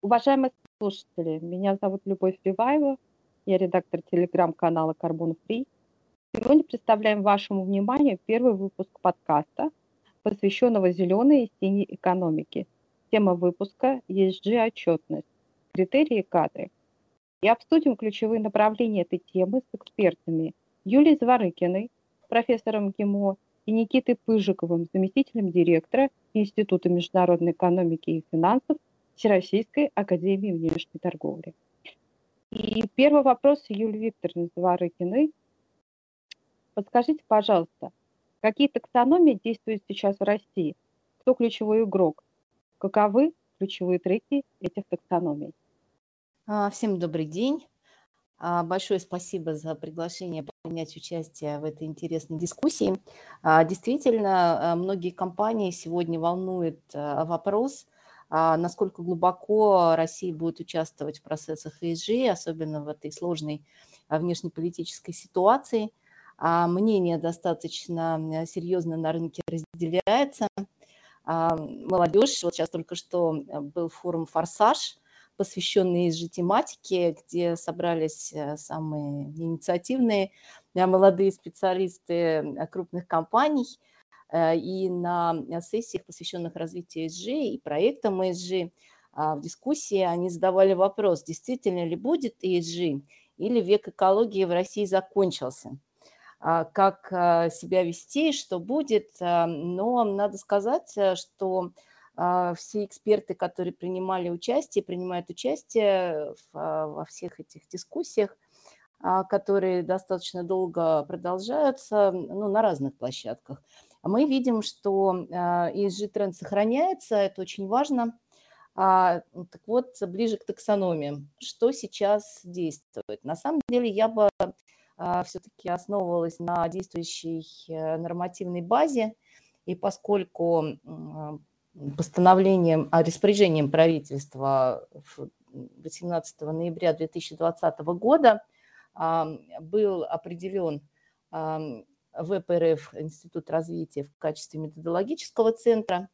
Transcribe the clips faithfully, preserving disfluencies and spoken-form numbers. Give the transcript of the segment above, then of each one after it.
Уважаемые слушатели, меня зовут Любовь Ливаева, я редактор телеграм-канала Carbon Free. Сегодня представляем вашему вниманию первый выпуск подкаста, посвященного зеленой и синей экономике. Тема выпуска E S G-отчетность, критерии и кадры. И обсудим ключевые направления этой темы с экспертами Юлией Зворыкиной, профессором ГИМО, и Никитой Пыжиковым, заместителем директора Института международной экономики и финансов Всероссийской академии внешней торговли. И первый вопрос Юлии Викторовны Зворыкиной. Подскажите, пожалуйста, какие таксономии действуют сейчас в России? Кто ключевой игрок? Каковы ключевые треки этих таксономий? Всем добрый день. Большое спасибо за приглашение принять участие в этой интересной дискуссии. Действительно, многие компании сегодня волнует вопрос, насколько глубоко Россия будет участвовать в процессах E S G, особенно в этой сложной внешнеполитической ситуации. Мнение достаточно серьезно на рынке разделяется. Молодежь, вот сейчас только что был форум «Форсаж», посвященный E S G-тематике, где собрались самые инициативные молодые специалисты крупных компаний. И на сессиях, посвященных развитию E S G и проектам E S G, в дискуссии они задавали вопрос, действительно ли будет E S G или век экологии в России закончился. Как себя вести, что будет. Но надо сказать, что все эксперты, которые принимали участие, принимают участие во всех этих дискуссиях, которые достаточно долго продолжаются, ну, на разных площадках. Мы видим, что E S G-тренд сохраняется, это очень важно. Так вот, ближе к таксономиям. Что сейчас действует? На самом деле я бы все-таки основывалась на действующей нормативной базе, и поскольку постановлением, распоряжением правительства восемнадцатого ноября две тысячи двадцатого года был определен вэ пэ эр эф, Институт развития, в качестве методологического центра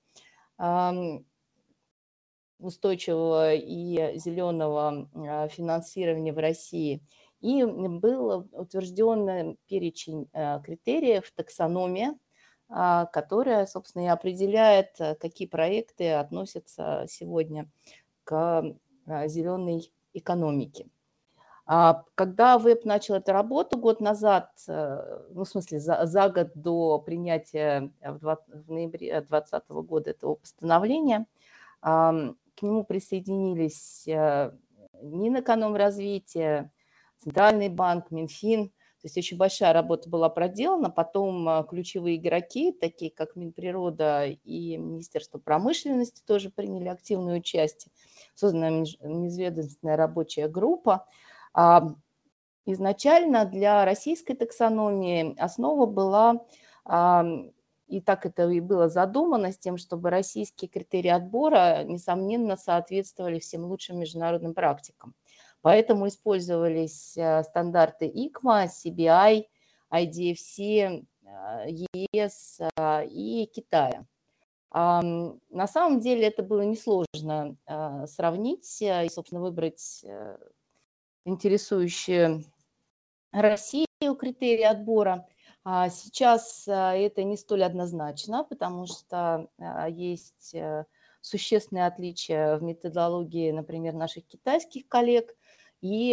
устойчивого и зеленого финансирования в России, и был утвержден перечень критериев, таксономия, которая, собственно, и определяет, какие проекты относятся сегодня к зеленой экономике. Когда ВЭП начал эту работу год назад, ну, в смысле, за, за год до принятия в ноябре две тысячи двадцатого года этого постановления, к нему присоединились Минэкономразвития, Центральный банк, Минфин. То есть очень большая работа была проделана. Потом ключевые игроки, такие как Минприрода и Министерство промышленности, тоже приняли активное участие. Создана межведомственная рабочая группа. Изначально для российской таксономии основа была, и так это и было задумано, с тем, чтобы российские критерии отбора, несомненно, соответствовали всем лучшим международным практикам. Поэтому использовались стандарты икма, си би ай, ай ди эф си, е эс и Китая. На самом деле это было несложно сравнить и, собственно, выбрать интересующие Россию критерии отбора. Сейчас это не столь однозначно, потому что есть существенные отличия в методологии, например, наших китайских коллег и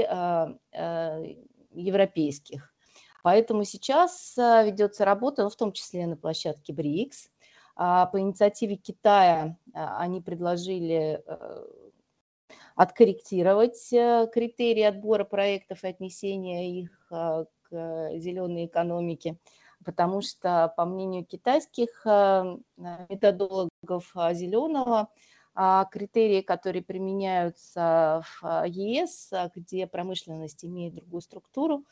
европейских. Поэтому сейчас ведется работа, ну, в том числе на площадке БРИКС. По инициативе Китая они предложили откорректировать критерии отбора проектов и отнесения их к зеленой экономике, потому что, по мнению китайских методологов зеленого, критерии, которые применяются в е эс, где промышленность имеет другую структуру,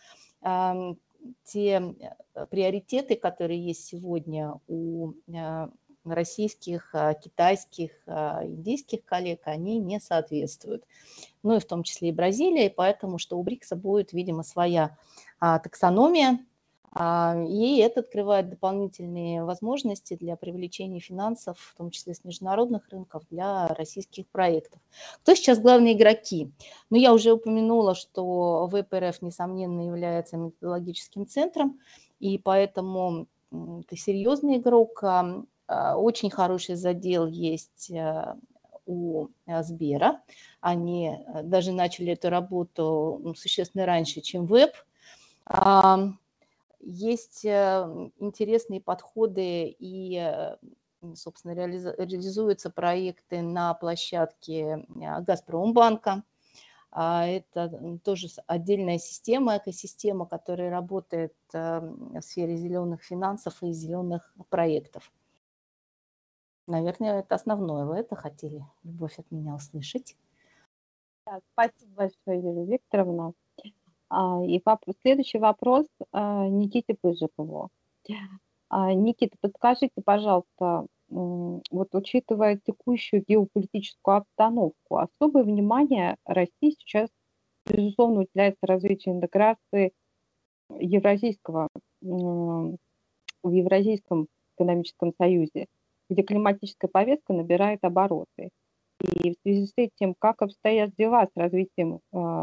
те приоритеты, которые есть сегодня у российских, китайских, индийских коллег, они не соответствуют. Ну и в том числе и Бразилия, и поэтому, что у БРИКСа будет, видимо, своя таксономия, И это открывает дополнительные возможности для привлечения финансов, в том числе с международных рынков, для российских проектов. Кто сейчас главные игроки? Ну, я уже упомянула, что ВЭП-РФ, несомненно, является методологическим центром, и поэтому это серьезный игрок. Очень хороший задел есть у Сбера. Они даже начали эту работу существенно раньше, чем ВЭП. Есть интересные подходы и, собственно, реализуются проекты на площадке Газпромбанка. Это тоже отдельная система, экосистема, которая работает в сфере зеленых финансов и зеленых проектов. Наверное, это основное. Вы это хотели, Любовь, от меня услышать? Да, спасибо большое, Юлия Викторовна. И следующий вопрос Никите Пыжикову. Никита, подскажите, пожалуйста, вот учитывая текущую геополитическую обстановку, особое внимание России сейчас, безусловно, уделяется развитию интеграции евразийского, в Евразийском экономическом союзе, где климатическая повестка набирает обороты. И в связи с этим, как обстоят дела с развитием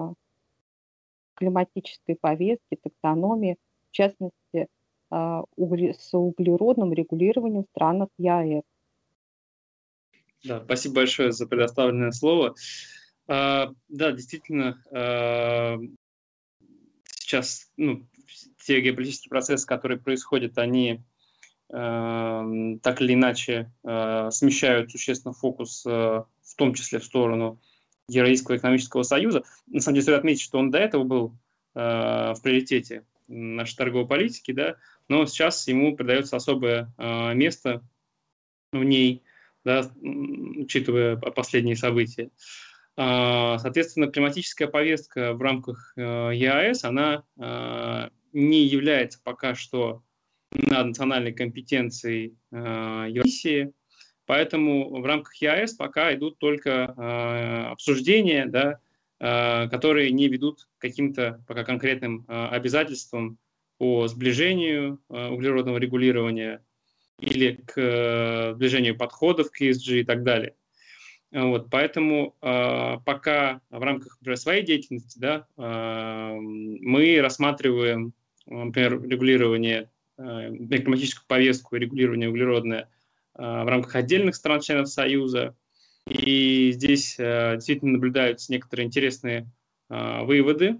климатической повестки, таксономии, в частности, с углеродным регулированием в странах ЕАЭС? Да, спасибо большое за предоставленное слово. А, да, действительно, а, сейчас ну, те геополитические процессы, которые происходят, они а, так или иначе а, смещают существенно фокус, а, в том числе в сторону Евразийского экономического союза. На самом деле, стоит отметить, что он до этого был а, в приоритете нашей торговой политики, да, но сейчас ему придается особое а, место в ней, да, учитывая последние события. Соответственно, климатическая повестка в рамках ЕАЭС, она не является пока что над национальной компетенцией Еврокомиссии, поэтому в рамках ЕАЭС пока идут только обсуждения, да, которые не ведут к каким-то пока конкретным обязательствам по сближению углеродного регулирования или к сближению подходов к и эс джи и так далее. Вот, поэтому э, пока в рамках, например, своей деятельности, да, э, мы рассматриваем, например, регулирование, э, климатическую повестку и регулирование углеродное э, в рамках отдельных стран-членов Союза. И здесь э, действительно наблюдаются некоторые интересные э, выводы.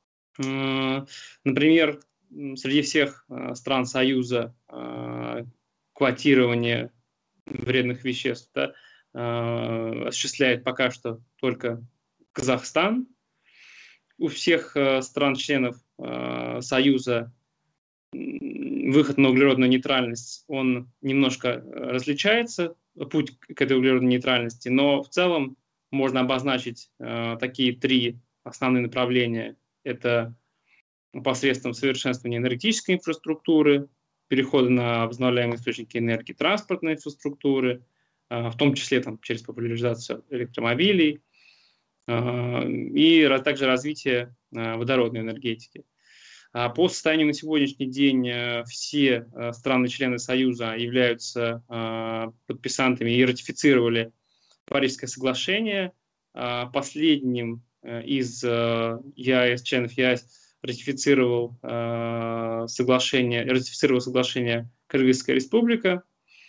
Э, например, среди всех э, стран Союза э, квотирование вредных веществ, да, э, осуществляет пока что только Казахстан. У всех э, стран-членов э, Союза выход на углеродную нейтральность, он немножко различается, путь к этой углеродной нейтральности, но в целом можно обозначить э, такие три основные направления. Это посредством совершенствования энергетической инфраструктуры, перехода на возобновляемые источники энергии, транспортной инфраструктуры, в том числе там, через популяризацию электромобилей, и также развитие водородной энергетики. По состоянию на сегодняшний день все страны-члены Союза являются подписантами и ратифицировали Парижское соглашение. Последним из ЕАЭС, членов ЕАЭС, ратифицировал э, соглашение, ратифицировал соглашение Кыргызская республика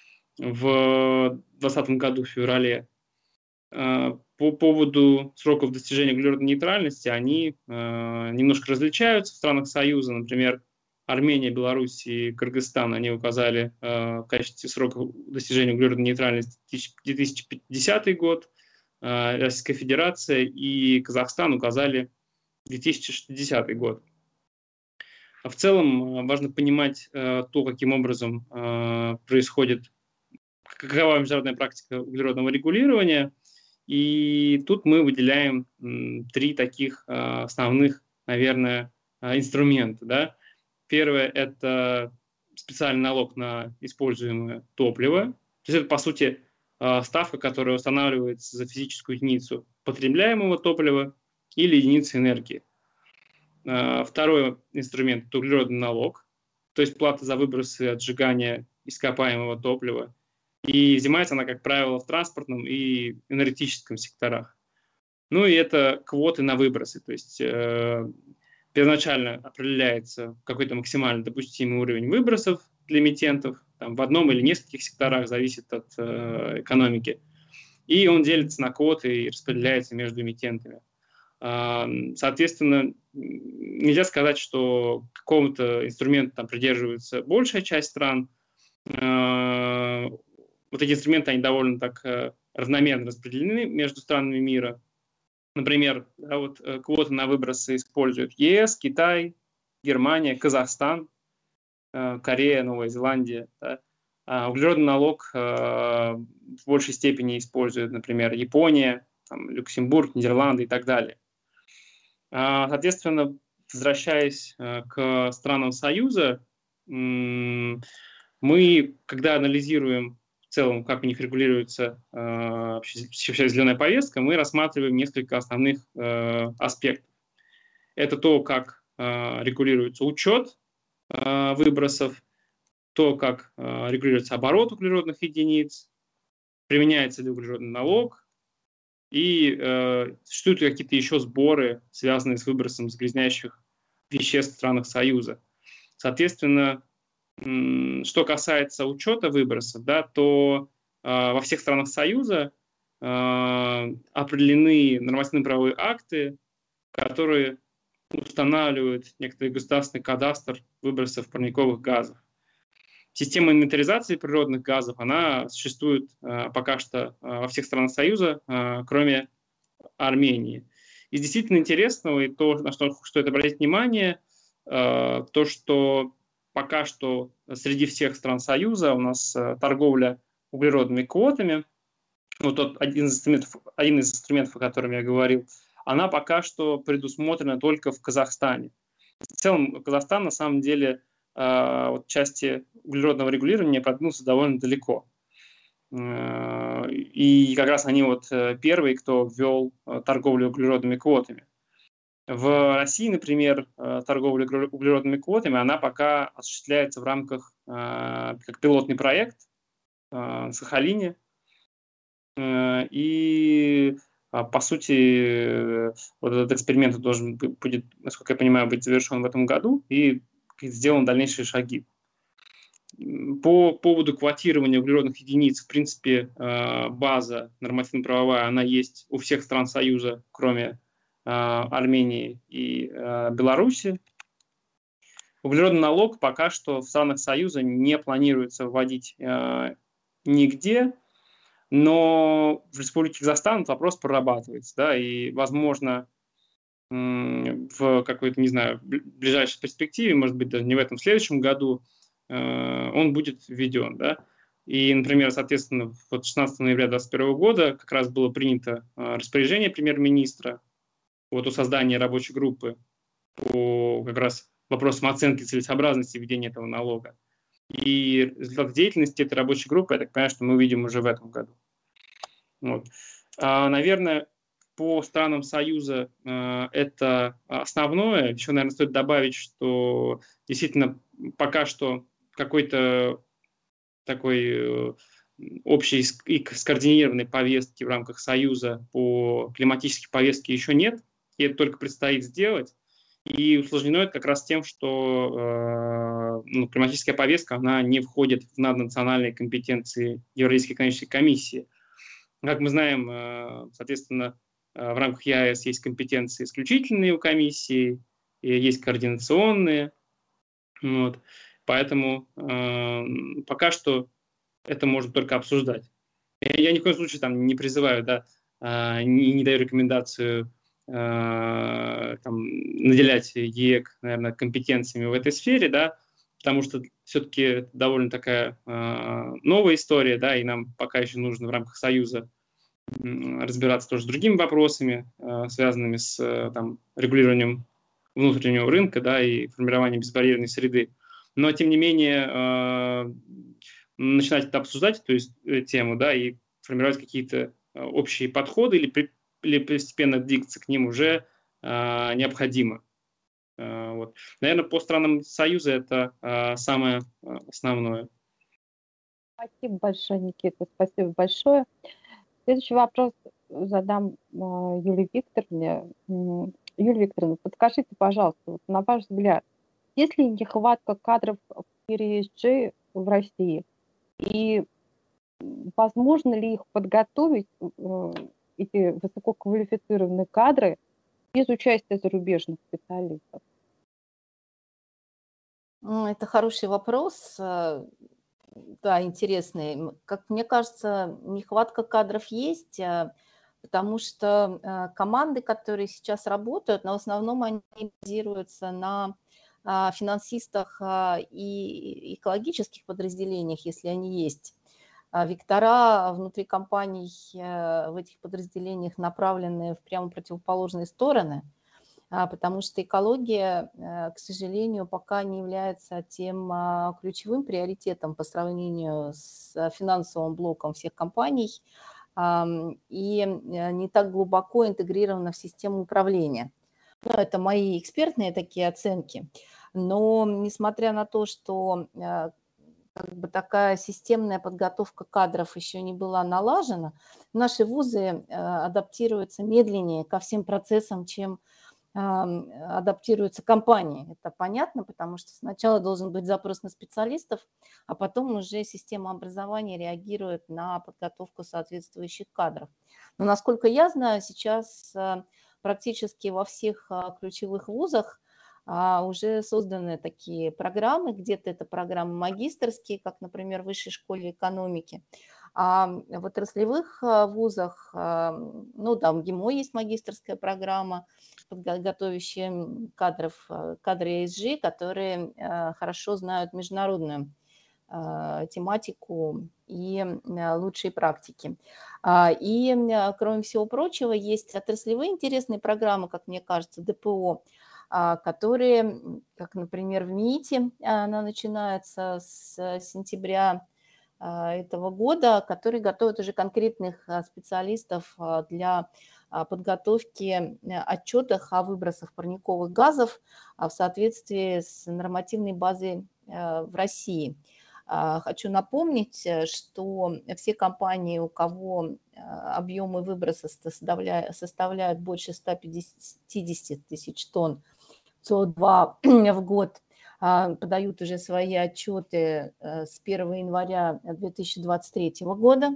в двадцатом году, в феврале. Э, по поводу сроков достижения углеродной нейтральности, они э, немножко различаются в странах Союза. Например, Армения, Беларусь и Кыргызстан, они указали э, в качестве срока достижения углеродной нейтральности две тысячи пятидесятый год, э, Российская Федерация и Казахстан указали две тысячи шестидесятый год. В целом важно понимать э, то, каким образом э, происходит, какова международная практика углеродного регулирования. И тут мы выделяем м, три таких э, основных, наверное, э, инструмента. Да? Первое – это специальный налог на используемое топливо. То есть это, по сути, э, ставка, которая устанавливается за физическую единицу потребляемого топлива или единицы энергии. Второй инструмент – это углеродный налог. то есть плата за выбросы от сжигания ископаемого топлива. И взимается она, как правило, в транспортном и энергетическом секторах. Ну и это квоты на выбросы, то есть э, первоначально определяется какой-то максимально допустимый уровень выбросов для эмитентов, там, в одном или нескольких секторах, зависит от э, экономики, и он делится на квоты и распределяется между эмитентами. Э, соответственно, нельзя сказать, что какого-то инструмента там придерживается большая часть стран. Э, вот эти инструменты, они довольно так э, равномерно распределены между странами мира. Например, да, вот, э, квоты на выбросы используют ЕС, Китай, Германия, Казахстан, э, Корея, Новая Зеландия. Да. А углеродный налог э, в большей степени используют, например, Япония, там, Люксембург, Нидерланды и так далее. А, соответственно, возвращаясь э, к странам Союза, м- мы, когда анализируем в целом, как у них регулируется э, вообще зеленая повестка, мы рассматриваем несколько основных э, аспектов. Это то, как э, регулируется учет э, выбросов, то, как э, регулируется оборот углеродных единиц, применяется ли углеродный налог, и э, существуют ли какие-то еще сборы, связанные с выбросом загрязняющих веществ в странах Союза. Соответственно, что касается учета выбросов, да, то э, во всех странах Союза э, определены нормативно-правовые акты, которые устанавливают некоторый государственный кадастр выбросов парниковых газов. Система инвентаризации природных газов, она существует э, пока что э, во всех странах Союза, э, кроме Армении. Из действительно интересного, и то, на что стоит обратить внимание, э, то, что пока что среди всех стран Союза у нас э, торговля углеродными квотами, вот тот один из инструментов, один из инструментов, о котором я говорил, она пока что предусмотрена только в Казахстане. В целом Казахстан на самом деле э, вот части углеродного регулирования продвинулся довольно далеко. Э, и как раз они вот первые, кто ввел э, торговлю углеродными квотами. В России, например, торговля углеродными квотами, она пока осуществляется в рамках, как пилотный проект на Сахалине. И, по сути, вот этот эксперимент должен будет, насколько я понимаю, быть завершен в этом году и сделаны дальнейшие шаги. По поводу квотирования углеродных единиц, в принципе, база нормативно-правовая, она есть у всех стран Союза, кроме Армении и э, Беларуси. Углеродный налог пока что в странах Союза не планируется вводить э, нигде, но в Республике Казахстан этот вопрос прорабатывается, да, и, возможно, э, в какой-то, не знаю, ближайшей перспективе, может быть, даже не в этом, в следующем году, э, он будет введен, да. И, например, соответственно, вот шестнадцатого ноября две тысячи двадцать первого года как раз было принято э, распоряжение премьер-министра вот о создании рабочей группы по как раз вопросам оценки целесообразности введения этого налога. И результат деятельности этой рабочей группы, я так понимаю, что мы увидим уже в этом году. Вот. А, наверное, по странам Союза а, это основное. Еще, наверное, стоит добавить, что действительно пока что какой-то такой общей и скоординированной повестки в рамках Союза по климатической повестке еще нет. И это только предстоит сделать. И усложнено это как раз тем, что э, ну, климатическая повестка, она не входит в наднациональные компетенции Евразийской экономической комиссии. Как мы знаем, э, соответственно, э, в рамках ЕАЭС есть компетенции исключительные у комиссии, и есть координационные. Вот. Поэтому э, пока что это можно только обсуждать. Я ни в коем случае там не призываю, да, э, не, не даю рекомендацию там, наделять ЕЭК, наверное, компетенциями в этой сфере, да, потому что все-таки это довольно такая э, новая история, да, и нам пока еще нужно в рамках Союза э, разбираться тоже с другими вопросами, э, связанными с э, там, регулированием внутреннего рынка, да, и формированием безбарьерной среды. Но, тем не менее, э, начинать это обсуждать, то есть э, тему, да, и формировать какие-то э, общие подходы или при или постепенно двигаться к ним уже э, необходимо. Э, Вот. Наверное, по странам Союза это э, самое э, основное. Спасибо большое, Никита, спасибо большое. Следующий вопрос задам а, Юлии Викторовне. М, Юлия Викторовна, подскажите, пожалуйста, вот на ваш взгляд, есть ли нехватка кадров в пи эс джи в России? И м, возможно ли их подготовить, э, эти высококвалифицированные кадры, без участия зарубежных специалистов? М, Это хороший вопрос, э, да, интересный. М, Как мне кажется, нехватка кадров есть, э, потому что э, команды, которые сейчас работают, но в основном они базируются на а, финансистах а, и экологических подразделениях, если они есть. А Вектора внутри компаний э, в этих подразделениях направлены в прямо противоположные стороны. А, потому что экология, э, к сожалению, пока не является тем а, ключевым приоритетом по сравнению с а, финансовым блоком всех компаний ам, и э, не так глубоко интегрирована в систему управления. Ну, это мои экспертные такие оценки. Но несмотря на то, что э, как бы такая системная подготовка кадров еще не была налажена, наши вузы э, адаптируются медленнее ко всем процессам, чем ам, адаптируются компании. Это понятно, потому что сначала должен быть запрос на специалистов, а потом уже система образования реагирует на подготовку соответствующих кадров. Но, насколько я знаю, сейчас а, практически во всех а, ключевых вузах а, уже созданы такие программы, где-то это программы магистерские, как, например, в Высшей школе экономики, а в отраслевых а, вузах, а, ну, там в ГИМО есть магистерская программа, готовящие кадров, э, кадры и эс джи, которые э, хорошо знают международную э, тематику и э, лучшие практики. А, И, э, кроме всего прочего, есть отраслевые интересные программы, как мне кажется, дэ пэ о, а, которые, как, например, в МИИТе, она начинается с сентября а, этого года, которые готовят уже конкретных а, специалистов а, для а, подготовки э, отчетов о выбросах парниковых газов а, в соответствии с нормативной базой э, в России. А, Хочу напомнить, э, что все компании, у кого э, объемы выброса составляют, составляют больше ста пятидесяти тысяч тонн си о два в год, а, подают уже свои отчеты э, с первого января две тысячи двадцать третьего года.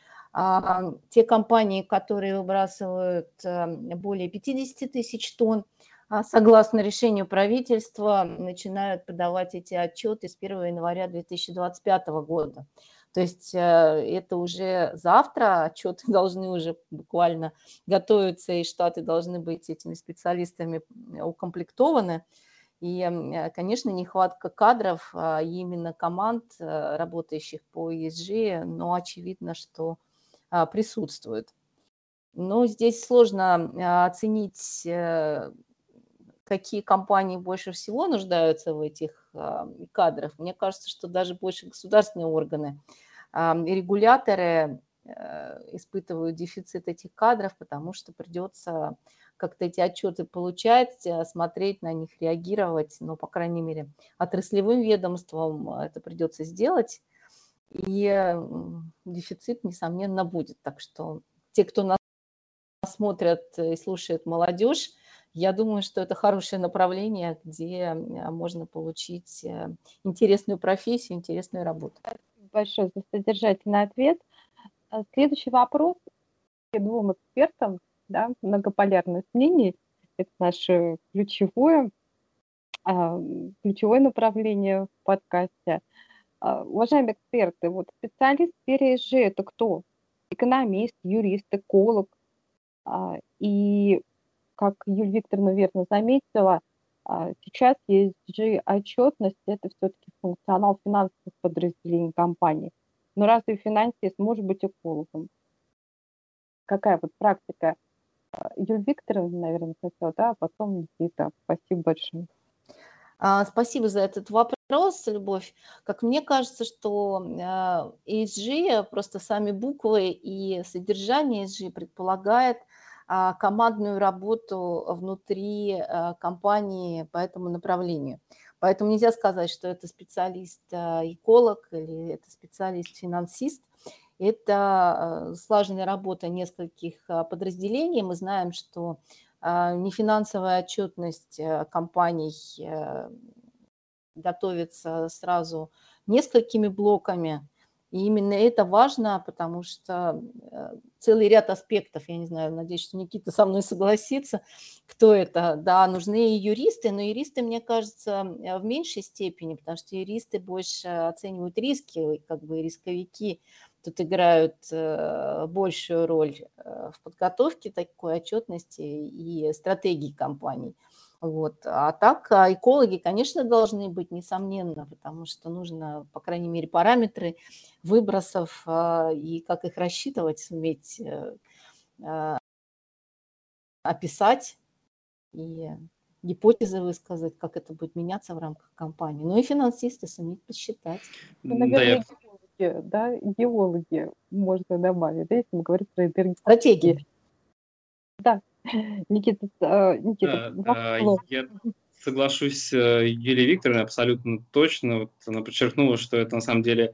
А, Те компании, которые выбрасывают э, более пятидесяти тысяч тонн, а, согласно решению правительства, начинают подавать эти отчеты с первого января две тысячи двадцать пятого года. То есть э, это уже завтра, отчеты должны уже буквально готовиться, и штаты должны быть этими специалистами укомплектованы. И, э, конечно, нехватка кадров, а именно команд, э, работающих по и эс джи, но очевидно, что а, присутствует. Но здесь сложно а, оценить, э, какие компании больше всего нуждаются в этих а, кадрах. Мне кажется, что даже больше государственные органы а, и регуляторы э, испытывают дефицит этих кадров, потому что придется как-то эти отчеты получать, э, смотреть на них, реагировать. Но, по крайней мере, отраслевым ведомствам это придется сделать. И м, дефицит, несомненно, будет. Так что те, кто нас смотрят и слушает молодежь, я думаю, что это хорошее направление, где э, можно получить э, интересную профессию, интересную работу. Спасибо большое за содержательный ответ. А, Следующий вопрос к двум экспертам, да, многополярность мнений. Это наше ключевое, а, ключевое направление в подкасте. А, Уважаемые эксперты, вот специалист в сфере и эс джи– это кто? Экономист, юрист, эколог. А, И, как Юлия Викторовна верно заметила, а, сейчас и эс джи-отчетность– это все-таки функционал финансовых подразделений компании. Но разве финансист может быть экологом? Какая вот практика? А, Юлия Викторовна, наверное, хотела, да, а потом Никита. Спасибо большое. А, Спасибо за этот вопрос, Любовь. Как мне кажется, что и эс джи, просто сами буквы и содержание и эс джи предполагает а, командную работу внутри а, компании по этому направлению. Поэтому нельзя сказать, что это специалист-эколог или это специалист-финансист. Это слаженная работа нескольких подразделений. Мы знаем, что нефинансовая отчетность компаний готовится сразу несколькими блоками. И именно это важно, потому что целый ряд аспектов, я не знаю, надеюсь, что Никита со мной согласится, кто это. Да, нужны юристы, но юристы, мне кажется, в меньшей степени, потому что юристы больше оценивают риски, как бы рисковики тут играют большую роль в подготовке такой отчетности и стратегии компаний. Вот. А так экологи, конечно, должны быть, несомненно, потому что нужно, по крайней мере, параметры выбросов и как их рассчитывать, суметь описать и гипотезы высказать, как это будет меняться в рамках компании. Ну и финансисты суметь посчитать. Ну, наверное, геологи, да, геологи можно добавить, да, если мы говорим про энергетику. Стратегии. Да. Никита, Никита, да, я соглашусь с Юлией Викторовной абсолютно точно. Вот она подчеркнула, что это на самом деле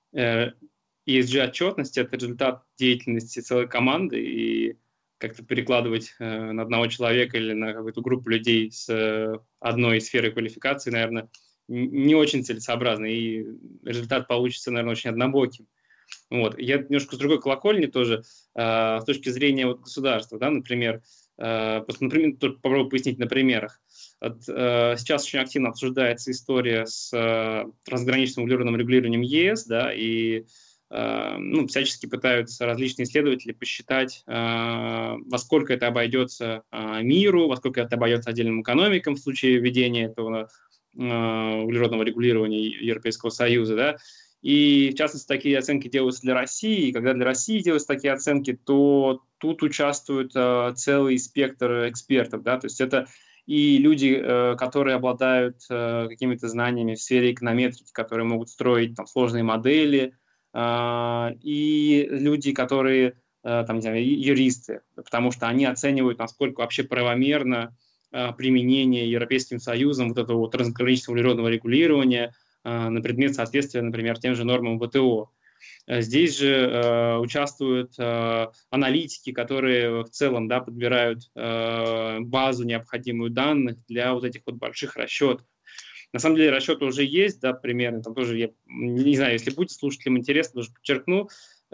и эс джи-отчетность – это результат деятельности целой команды, и как-то перекладывать на одного человека или на какую-то группу людей с одной сферой квалификации, наверное, не очень целесообразно, и результат получится, наверное, очень однобоким. Вот. Я немножко с другой колокольни тоже, э, с точки зрения вот государства, да, например, э, просто, например, попробую пояснить на примерах. Вот, э, сейчас очень активно обсуждается история с э, трансграничным углеродным регулированием ЕС, да, и э, ну, всячески пытаются различные исследователи посчитать, э, во сколько это обойдется э, миру, во сколько это обойдется отдельным экономикам в случае введения этого э, углеродного регулирования Европейского Союза, да. И, в частности, такие оценки делаются для России. И когда для России делаются такие оценки, то тут участвует э, целый спектр экспертов. Да? То есть это и люди, э, которые обладают э, какими-то знаниями в сфере эконометрики, которые могут строить там, сложные модели, э, и люди, которые, э, там, не знаю, юристы, потому что они оценивают, насколько вообще правомерно э, применение Европейским Союзом вот этого вот трансграничного углеродного регулирования на предмет соответствия, например, тем же нормам вэ тэ о. Здесь же э, участвуют э, аналитики, которые в целом, да, подбирают э, базу необходимую данных для вот этих вот больших расчетов. На самом деле расчеты уже есть, да, примерно, там тоже, я не знаю, если будет слушателям интересно, тоже подчеркну,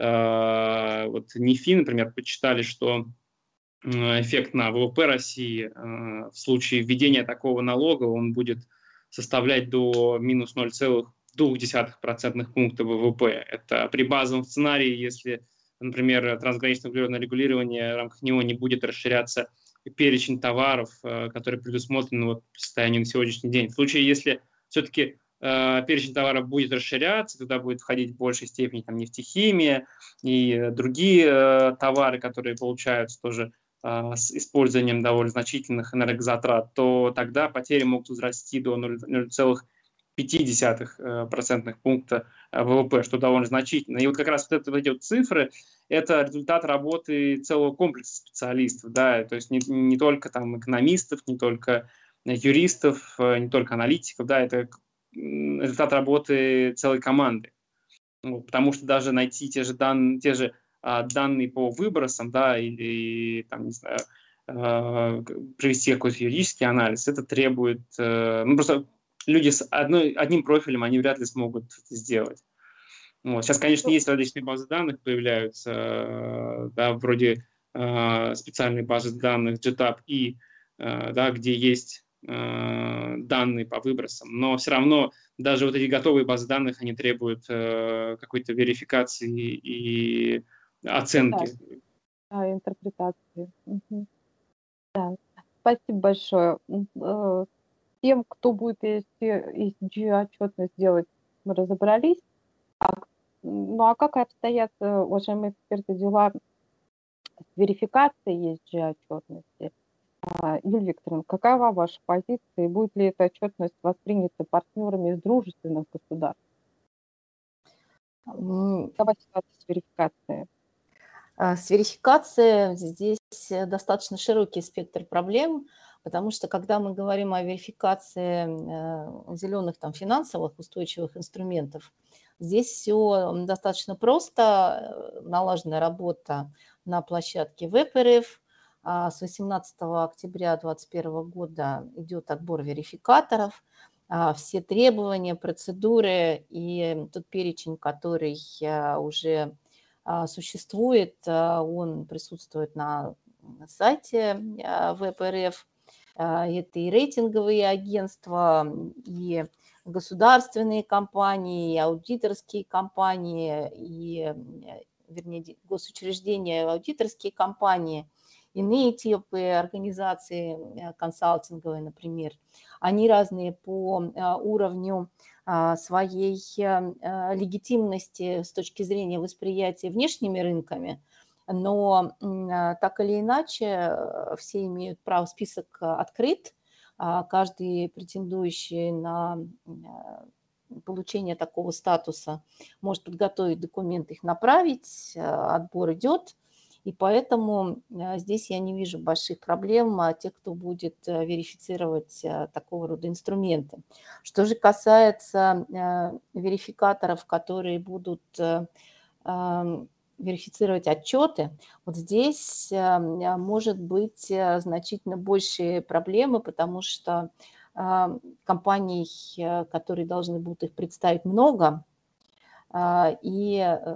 э, вот НИФИ, например, подсчитали, что эффект на вэ вэ пэ России э, в случае введения такого налога, он будет составлять до минус ноль целых две десятых процентных пункта вэ вэ пэ. Это при базовом сценарии, если, например, трансграничное углеродное регулирование, в рамках него не будет расширяться перечень товаров, которые предусмотрены вот по состоянию на сегодняшний день. В случае, если все-таки э, перечень товаров будет расширяться, туда будет входить в большей степени там, нефтехимия и другие э, товары, которые получаются тоже с использованием довольно значительных энергозатрат, то тогда потери могут возрасти до ноль целых пять десятых процентных пункта вэ вэ пэ, что довольно значительно. И вот как раз вот, это, вот эти вот цифры – это результат работы целого комплекса специалистов, да, то есть не, не только там экономистов, не только юристов, не только аналитиков, да, это результат работы целой команды. Ну, потому что даже найти те же данные, те же данные по выбросам, да, или, там, не знаю, э, провести какой-то юридический анализ, это требует, э, ну, просто люди с одной, одним профилем, они вряд ли смогут это сделать. Вот. Сейчас, конечно, есть различные базы данных, появляются, э, да, вроде э, специальной базы данных джетап и, э, да, где есть э, данные по выбросам, но все равно даже вот эти готовые базы данных, они требуют э, какой-то верификации и оценки. Да, да, интерпретации. Угу. Да. Спасибо большое. Тем, кто будет и эс джи-отчетность делать, мы разобрались. А, ну а как обстоят, уважаемые эксперты, дела с верификацией и эс джи-отчетности? Юлия Викторовна, какова ваша позиция и будет ли эта отчетность воспринята партнерами из дружественных государств? Какова ситуация с верификацией? А, С верификацией здесь э, достаточно широкий спектр проблем, потому что когда мы говорим о верификации э, зеленых там, финансовых устойчивых инструментов, здесь все достаточно просто, э, налаженная работа на площадке ВЭП-РФ. А С восемнадцатого октября две тысячи двадцать первого года идет отбор верификаторов. А, Все требования, процедуры и тот перечень, который э, уже а, существует, а, он присутствует на сайте а, ВЭП-РФ. А, Это и рейтинговые агентства, и государственные компании, и аудиторские компании, и, э, вернее, ди- госучреждения, аудиторские компании, иные типы организаций э, консалтинговые, например. Они разные по а, уровню а, своей а, легитимности с точки зрения восприятия внешними рынками, но м, а, так или иначе э, все имеют право, список а, открыт, а, каждый претендующий на м, а, получение такого статуса может подготовить документы, их направить, а, отбор идет, и поэтому а, здесь я не вижу больших проблем а, тех, кто будет а, верифицировать а, такого рода инструменты. Что же касается э, верификаторов, которые будут э, ам, верифицировать отчеты, вот здесь э, м, может быть э, значительно большие проблемы, потому что а, компаний, э, которые должны будут их представить, много. А, И э,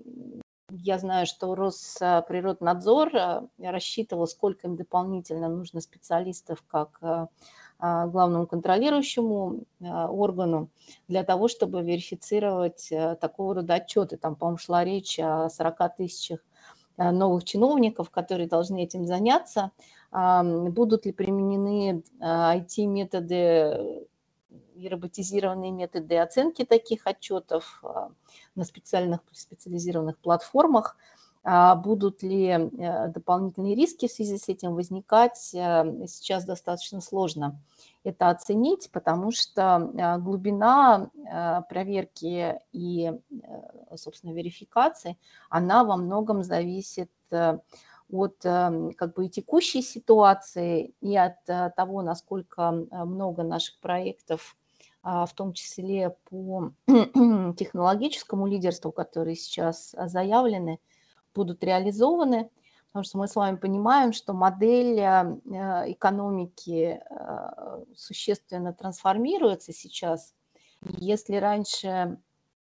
я знаю, что Росприроднадзор э, рассчитывал, сколько им дополнительно нужно специалистов как э, а, главному контролирующему э, органу для того, чтобы верифицировать э, такого рода отчеты. Там, по-моему, шла речь о сорока тысячах э, новых чиновников, которые должны этим заняться. А, Будут ли применены ай ти-методы и роботизированные методы оценки таких отчетов а, на специальных специализированных платформах? А Будут ли э, дополнительные риски в связи с этим возникать, э, сейчас достаточно сложно это оценить, потому что э, глубина э, проверки и, э, собственно, верификации, она во многом зависит э, от э, как бы и текущей ситуации, и от э, того, насколько э, много наших проектов, а, в том числе по технологическому лидерству, которые сейчас а, заявлены, будут реализованы. Потому что мы с вами понимаем, что модель а, э, экономики а, существенно трансформируется сейчас. Если раньше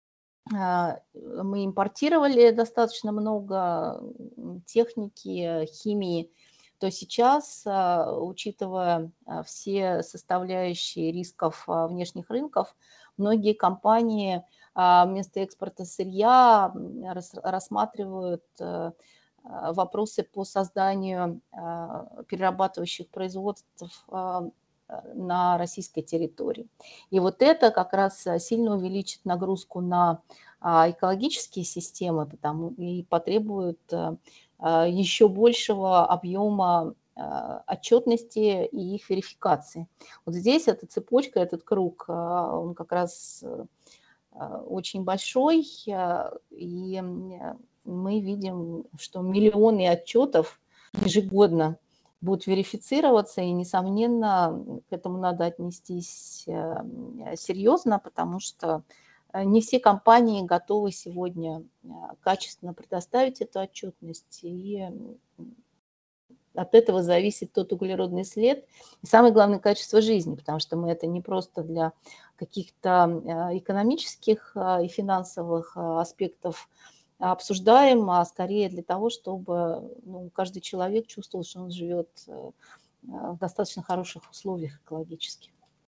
а, мы импортировали достаточно много м, техники, химии, то сейчас, а, учитывая а, все составляющие рисков а, внешних рынков, многие компании а, вместо экспорта сырья м, рас- рассматривают э, а, вопросы по созданию а, перерабатывающих производств а, на российской территории. И вот это как раз сильно увеличит нагрузку на а, экологические системы, потому и потребуют а, а, еще большего объема а, отчетности и их верификации. Вот здесь эта цепочка, этот круг, а, он как раз а, очень большой, а, и м, мы видим, что миллионы отчетов ежегодно будут верифицироваться, и, несомненно, к этому надо отнестись э, серьезно, потому что э, не все компании готовы сегодня э, качественно предоставить эту отчетность, и м, от этого зависит тот углеродный след и, самое главное, качество жизни, потому что мы это не просто для каких-то э, экономических э, и финансовых э, аспектов обсуждаем, а скорее для того, чтобы ну, каждый человек чувствовал, что он живет э, в достаточно хороших условиях экологических.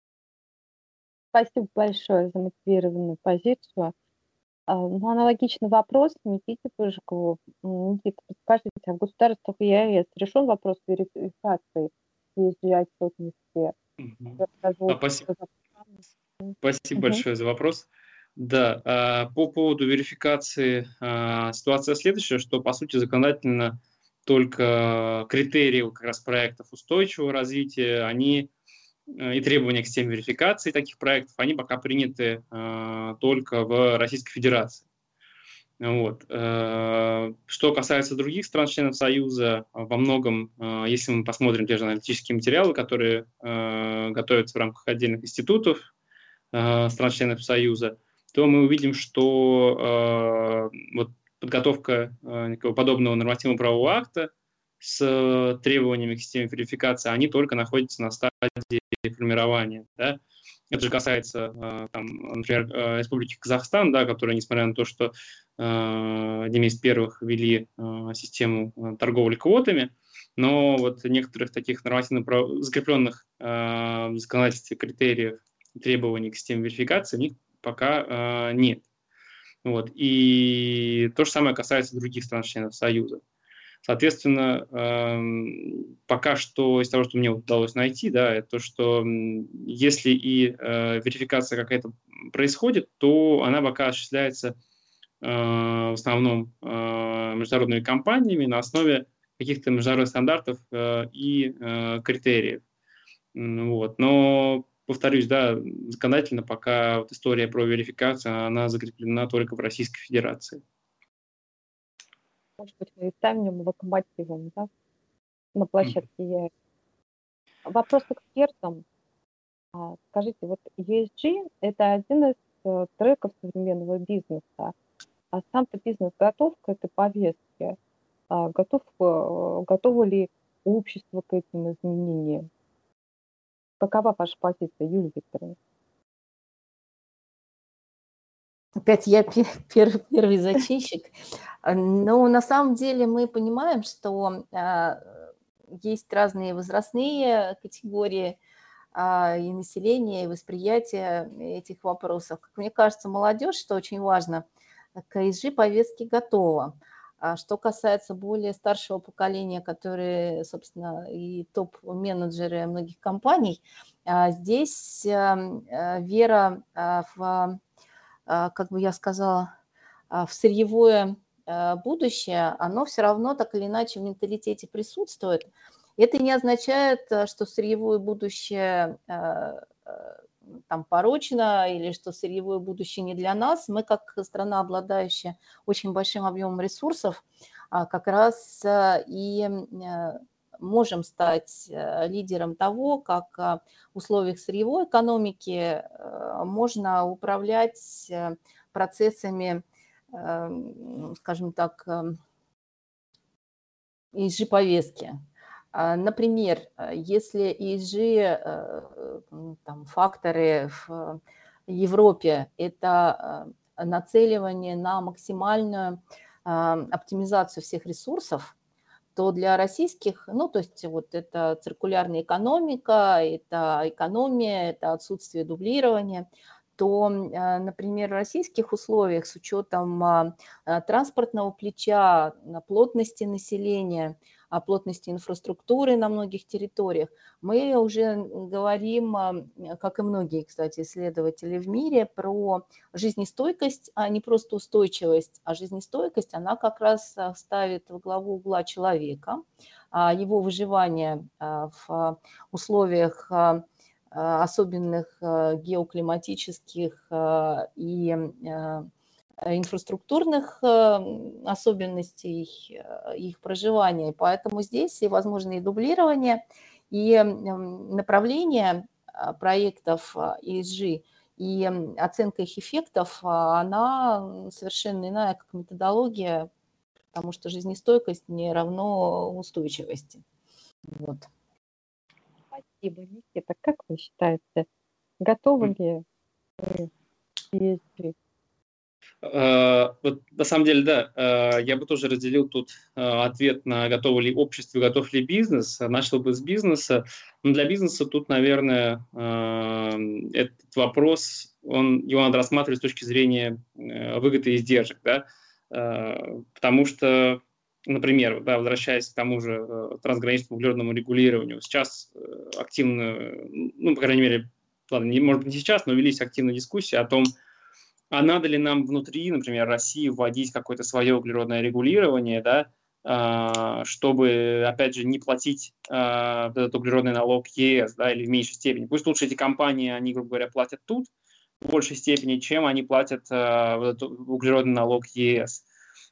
Спасибо большое за мотивированную позицию. А, Ну, аналогичный вопрос Никите Пыжикову. М, Никита, подскажите, а в государствах ЕАЭС решен вопрос верификации и эс джи отчетности? Мгм. А, Производства спасибо. Казахстана? Спасибо Мгм. большое за вопрос. Да, а, по поводу верификации а, ситуация следующая, что, по сути, законодательно только критерии вот как раз проектов устойчивого развития, они э, и требования к системе верификации таких проектов, они пока приняты а, только в Российской Федерации. Вот. Что касается других стран-членов Союза, во многом, если мы посмотрим те же аналитические материалы, которые готовятся в рамках отдельных институтов стран-членов Союза, то мы увидим, что вот подготовка некого подобного нормативно-правового акта с требованиями к системе верификации, они только находятся на стадии формирования. Да? Это же касается, там, например, Республики Казахстан, да, которая, несмотря на то, что одними из первых ввели систему торговли квотами, но вот некоторых таких нормативно закрепленных в законодательстве критериев, требований к системе верификации у них пока нет. Вот. И то же самое касается других стран-членов Союза. Соответственно, пока что из того, что мне удалось найти, да, это то, что если и верификация какая-то происходит, то она пока осуществляется в основном международными компаниями на основе каких-то международных стандартов и критериев. Вот. Но, повторюсь, да, законодательно пока вот история про верификацию, она закреплена только в Российской Федерации. Может быть, мы и станем локомотивом, да, на площадке ЕАЭС. Вопрос к экспертам. Скажите, вот и эс джи – это один из треков современного бизнеса, а сам-то бизнес готов к этой повестке? Готов, готово ли общество к этим изменениям? Какова ваша позиция, Юлия Викторовна? Опять я первый, первый зачинщик. Но на самом деле мы понимаем, что есть разные возрастные категории и населения, и восприятие этих вопросов. Как мне кажется, молодежь, что очень важно, к и эс джи-повестке готова. А что касается более старшего поколения, которые, собственно, и топ-менеджеры многих компаний, здесь вера в, как бы я сказала, в сырьевое будущее, оно все равно так или иначе в менталитете присутствует. Это не означает, что сырьевое будущее там порочно или что сырьевое будущее не для нас. Мы, как страна, обладающая очень большим объемом ресурсов, как раз и можем стать лидером того, как в условиях сырьевой экономики можно управлять процессами, скажем так, и эс джи-повестки. Например, если и эс джи там, факторы в Европе – это нацеливание на максимальную оптимизацию всех ресурсов, то для российских, ну, то есть вот это циркулярная экономика, это экономия, это отсутствие дублирования, то, например, в российских условиях с учетом транспортного плеча, плотности населения, плотности инфраструктуры на многих территориях, мы уже говорим, как и многие, кстати, исследователи в мире, про жизнестойкость, а не просто устойчивость, а жизнестойкость, она как раз ставит во главу угла человека, его выживание в условиях особенных геоклиматических и инфраструктурных особенностей их проживания. Поэтому здесь и возможно и дублирование, и направление проектов и эс джи, и оценка их эффектов, она совершенно иная, как методология, потому что жизнестойкость не равно устойчивости. Вот. Спасибо, Никита. Как вы считаете, готовы ли и эс джи? Вот, на самом деле, да, я бы тоже разделил тут ответ на готово ли общество, готов ли бизнес. Начал бы с бизнеса. Но для бизнеса тут, наверное, этот вопрос, он, его надо рассматривать с точки зрения выгоды и издержек, да? Потому что, например, да, возвращаясь к тому же трансграничному углеродному регулированию, сейчас активно, ну, по крайней мере, ладно, не, может быть, не сейчас, но велись активные дискуссии о том, а надо ли нам внутри, например, России вводить какое-то свое углеродное регулирование, да, чтобы, опять же, не платить этот углеродный налог ЕС, да, или в меньшей степени. Пусть лучше эти компании, они, грубо говоря, платят тут в большей степени, чем они платят этот углеродный налог ЕС.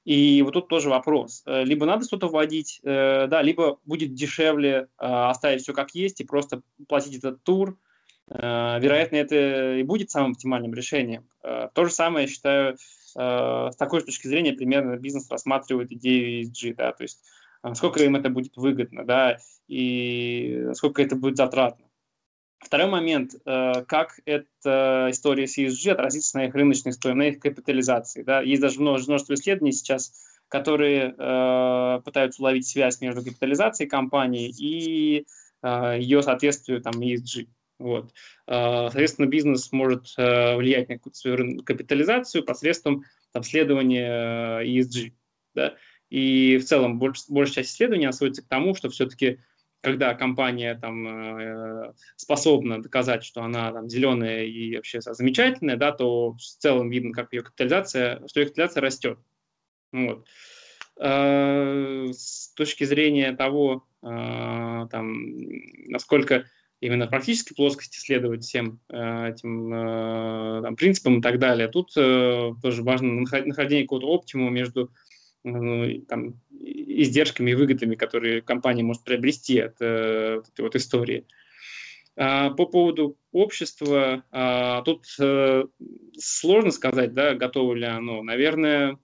И вот тут тоже вопрос. Э, Либо надо что-то вводить, э, да, либо будет дешевле э, оставить все как есть и просто платить этот тур. Э, Вероятно, это и будет самым оптимальным решением. Э, То же самое, я считаю, э, с такой же точки зрения примерно бизнес рассматривает идею и эс джи, да, то есть э, насколько им это будет выгодно, да, и насколько это будет затратно. Второй момент, э, как эта история с и эс джи отразится на их рыночной стоимости, на их капитализации. Да? Есть даже множество, множество исследований сейчас, которые э, пытаются уловить связь между капитализацией компании и э, ее соответствием там, и эс джи. Вот. Э, соответственно, бизнес может э, влиять на какую-то свою рын- капитализацию посредством там, следования э, и эс джи. Да? И в целом больш, большая часть исследований сводится к тому, что все-таки когда компания там, э, способна доказать, что она там, зеленая и вообще замечательная, да, то в целом видно, как ее капитализация, что ее капитализация растет. Вот. Э, С точки зрения того, э, там, насколько именно в практической плоскости следовать всем э, этим э, там, принципам и так далее, тут э, тоже важно нахождение какого-то оптимума между ну, там, издержками и выгодами, которые компания может приобрести от э, вот этой вот истории. А, по поводу общества, а, тут э, сложно сказать, да, готово ли оно. Наверное,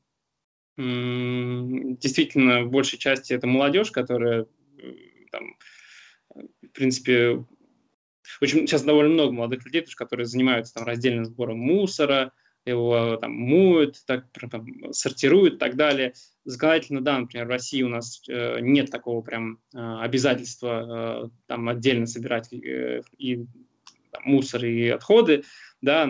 м, действительно, в большей части это молодежь, которая э, там, в принципе, очень, сейчас довольно много молодых людей, которые занимаются там, раздельным сбором мусора, его там моют, так, там, сортируют и так далее. Законодательно, да, например, в России у нас э, нет такого прям э, обязательства э, там отдельно собирать э, и там, мусор и отходы, да,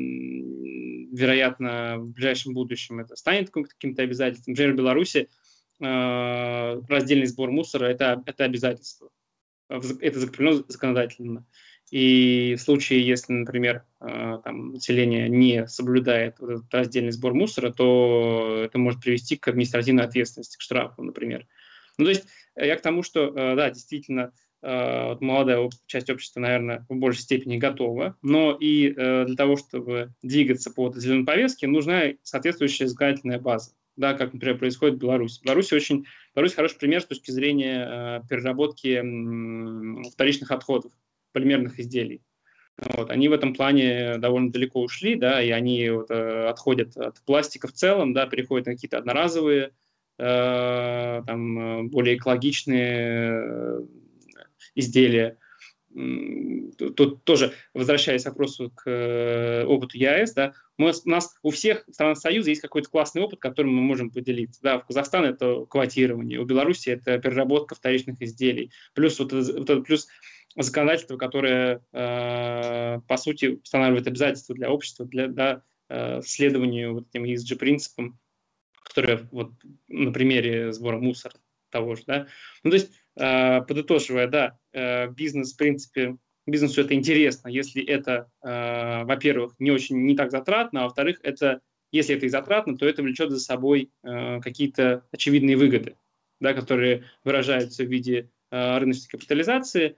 м, вероятно, в ближайшем будущем это станет каким-то обязательством. Например, в Беларуси э, раздельный сбор мусора это, это обязательство. Это закреплено законодательно. И в случае, если, например, э, там, население не соблюдает вот этот раздельный сбор мусора, то это может привести к административной ответственности, к штрафу, например. Ну, то есть я к тому, что, э, да, действительно, э, вот молодая часть общества, наверное, в большей степени готова, но и э, для того, чтобы двигаться по этой зеленой повестке, нужна соответствующая законодательная база, да, как, например, происходит в Беларуси. В Беларуси очень, Беларусь хороший пример с точки зрения э, переработки м, вторичных отходов, полимерных изделий. Вот, они в этом плане довольно далеко ушли, да, и они вот, э, отходят от пластика в целом, да, переходят на какие-то одноразовые, э, там, более экологичные э, изделия. Тут тоже, возвращаясь к вопросу к э, опыту ЕАЭС, да, мы, у нас у всех стран Союза есть какой-то классный опыт, которым мы можем поделиться. Да, в Казахстане это квотирование, у Беларуси это переработка вторичных изделий, плюс, вот, вот, плюс законодательство, которое, э, по сути, устанавливает обязательства для общества, для да, э, следованию вот этим и эс джи-принципам, которые вот на примере сбора мусора того же, да. Ну, то есть, э, подытоживая, да, э, бизнес, в принципе, бизнесу это интересно, если это, э, во-первых, не очень, не так затратно, а во-вторых, это, если это и затратно, то это влечет за собой э, какие-то очевидные выгоды, да, которые выражаются в виде э, рыночной капитализации,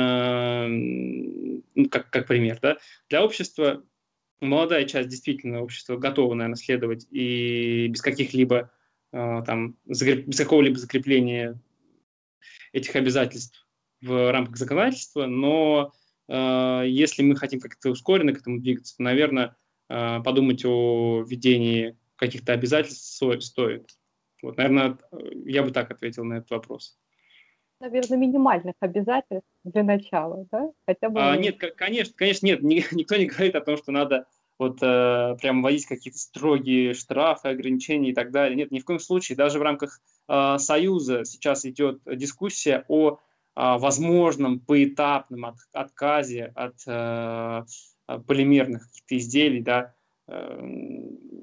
э, ну, как, как пример, да. Для общества молодая часть действительно общества готова, наверное, следовать и без каких-либо э, там, закреп... без какого-либо закрепления этих обязательств в рамках законодательства, но э, если мы хотим как-то ускоренно к этому двигаться, то, наверное, э, подумать о введении каких-то обязательств сто- стоит. Вот, наверное, я бы так ответил на этот вопрос. Наверное, минимальных обязательств для начала, да? Хотя А, бы нет, конечно, конечно, нет, ни- никто не говорит о том, что надо вот э, прям вводить какие-то строгие штрафы, ограничения и так далее. Нет, ни в коем случае. Даже в рамках э, Союза сейчас идет дискуссия о э, возможном поэтапном от, отказе от э, полимерных каких-то изделий, да, э,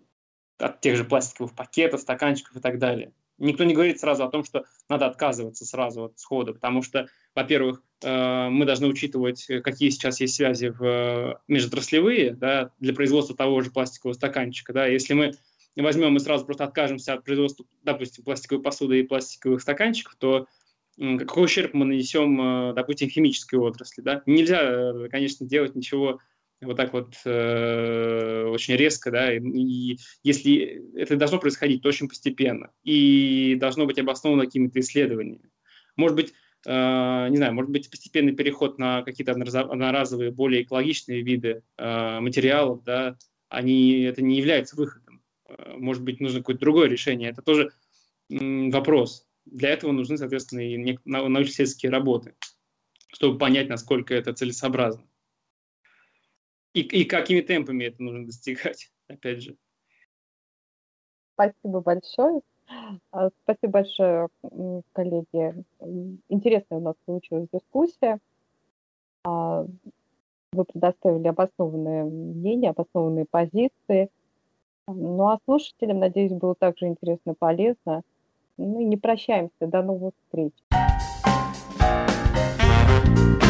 от тех же пластиковых пакетов, стаканчиков и так далее. Никто не говорит сразу о том, что надо отказываться сразу от схода, потому что, во-первых, э, мы должны учитывать, какие сейчас есть связи в межотраслевые, да, для производства того же пластикового стаканчика. Да. Если мы возьмем и сразу просто откажемся от производства, допустим, пластиковой посуды и пластиковых стаканчиков, то какой ущерб мы нанесем, допустим, химической отрасли. Да? Нельзя, конечно, делать ничего вот так вот э, очень резко, да, и, и если это должно происходить, то очень постепенно, и должно быть обосновано какими-то исследованиями. Может быть, э, не знаю, может быть, постепенный переход на какие-то одноразовые, более экологичные виды э, материалов, да, они, это не является выходом. Может быть, нужно какое-то другое решение. Это тоже м, вопрос. Для этого нужны, соответственно, и нек- нау- научно-исследовательские работы, чтобы понять, насколько это целесообразно. И, и какими темпами это нужно достигать, опять же. Спасибо большое. А, Спасибо большое, м, коллеги. М, Интересная у нас получилась дискуссия. А, Вы предоставили обоснованное мнение, обоснованные позиции. Ну а слушателям, надеюсь, было также интересно и полезно. Ну и не прощаемся. До новых встреч.